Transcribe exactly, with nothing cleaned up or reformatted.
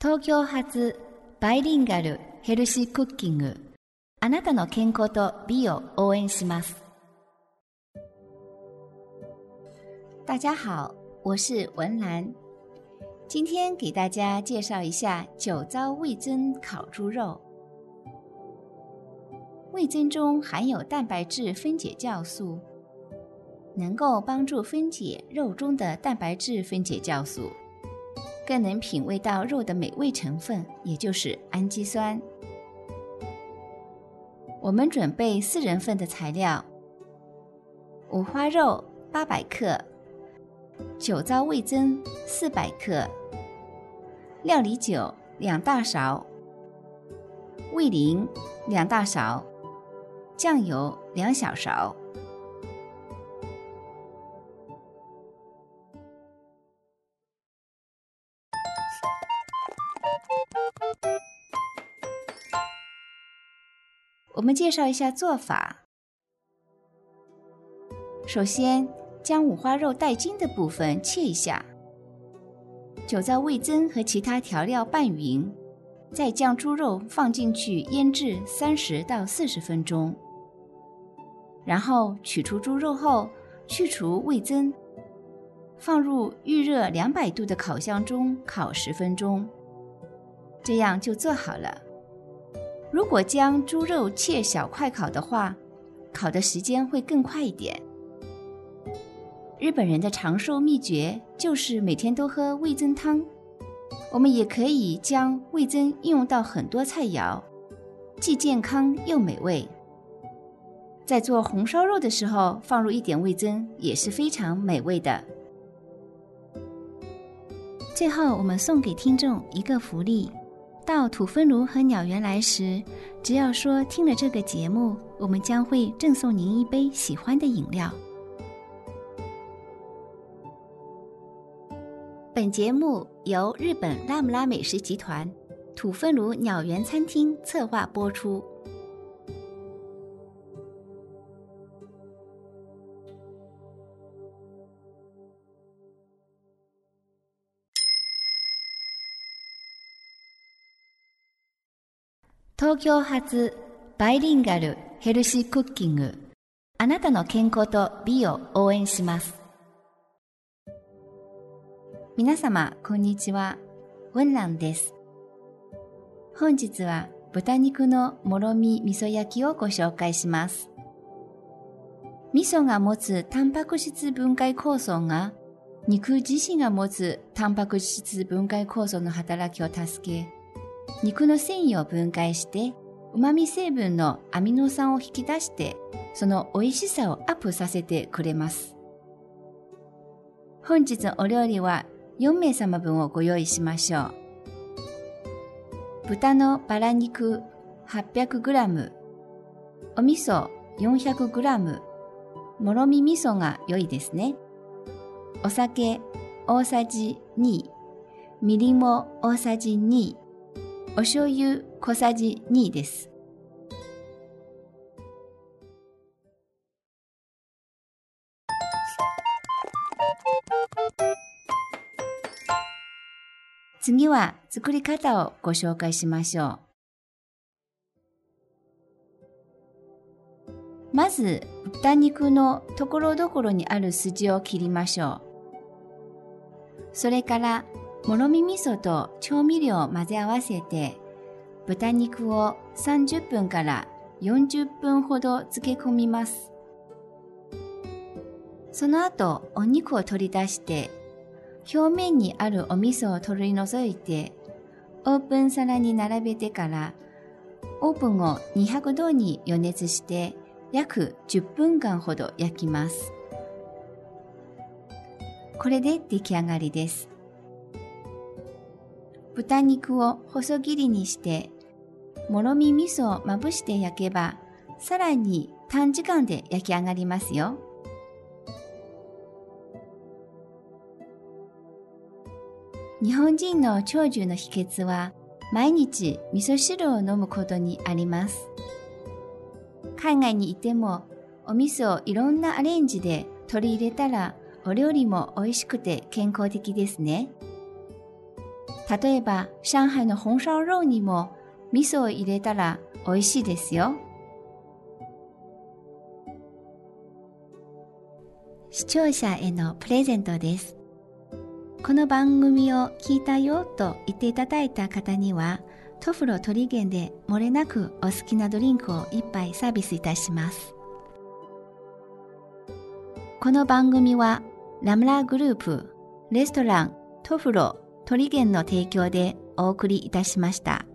東京発バイリンガルヘルシークッキング。あなたの健康と美を応援します。大家好，我是文兰。今天给大家介绍一下酒糟味噌烤猪肉。味噌中含有蛋白质分解酵素，能够帮助分解肉中的蛋白质分解酵素，更能品味到肉的美味成分，也就是氨基酸。我们准备四人份的材料：五花肉八百克，酒糟味噌四百克，料理酒两大勺，味淋两大勺，酱油两小勺。我们介绍一下做法。首先，将五花肉带筋的部分切一下，酒糟味噌和其他调料拌匀，再将猪肉放进去腌制三十到四十分钟。然后取出猪肉后，去除味噌，放入预热两百度的烤箱中烤十分钟，这样就做好了。如果将猪肉切小块烤的话，烤的时间会更快一点。日本人的长寿秘诀就是每天都喝味噌汤，我们也可以将味噌应用到很多菜肴，既健康又美味。在做红烧肉的时候放入一点味噌也是非常美味的。最后我们送给听众一个福利，到土芬炉和鸟园来时，只要说听了这个节目，我们将会赠送您一杯喜欢的饮料。本节目由日本拉姆拉美食集团土芬炉鸟园餐厅策划播出。東京発バイリンガルヘルシークッキング。あなたの健康と美を応援します。皆様こんにちは、文蘭です。本日は豚肉のもろみ味噌焼きをご紹介します。味噌が持つタンパク質分解酵素が肉自身が持つタンパク質分解酵素の働きを助け、肉の繊維を分解して旨味成分のアミノ酸を引き出して、その美味しさをアップさせてくれます。本日のお料理はよんめいさまぶんをご用意しましょう。豚のバラ肉 はっぴゃくグラム、お味噌 よんひゃくグラム、もろみ味噌が良いですね。お酒大さじに、みりんも大さじに、お醤油小さじにです。次は作り方をご紹介しましょう。まず豚肉のところどころにある筋を切りましょう。それからもろみ味噌と調味料を混ぜ合わせて、豚肉をさんじゅっぷんからよんじゅっぷんほど漬け込みます。その後、お肉を取り出して、表面にあるお味噌を取り除いて、オープン皿に並べてから、オーブンをにひゃくどに予熱して、約じゅっぷんかんほど焼きます。これで出来上がりです。豚肉を細切りにして、もろみ味噌をまぶして焼けば、さらに短時間で焼き上がりますよ。日本人の長寿の秘訣は、毎日味噌汁を飲むことにあります。海外にいても、お味噌をいろんなアレンジで取り入れたら、お料理も美味しくて健康的ですね。 例えば、上海の紅烧肉にも味噌を入れたら美味しいですよ。視聴者へのプレゼントです。この番組を聞いたよと言っていただいた方には、トフロトリゲンで漏れなくお好きなドリンクを一杯サービスいたします。この番組はラムラグループレストラントフロトリゲンの提供でお送りいたしました。